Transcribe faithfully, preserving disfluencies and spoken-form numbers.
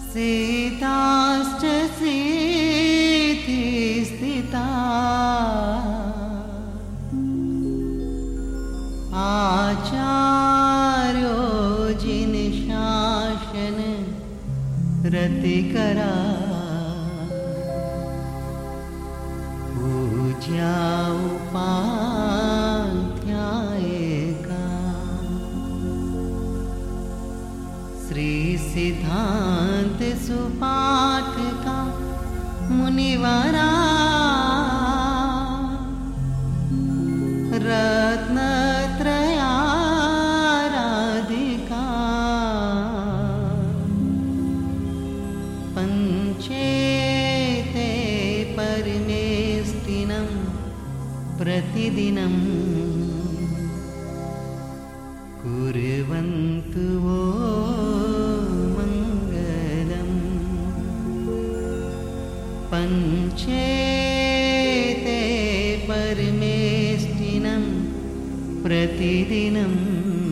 सीताश्च सीति स्थिता आचार्यो जिनशासन रतिकरा पूज्या उपाध्यायिका श्री सिद्धांत सुपाठ का मुनिवरा रत्नत्रयाराधिका पंचेते परमेष्टिनं प्रतिदिनं कुर्वन्तु वो पंचेते परमेष्टिनं प्रतिदिनं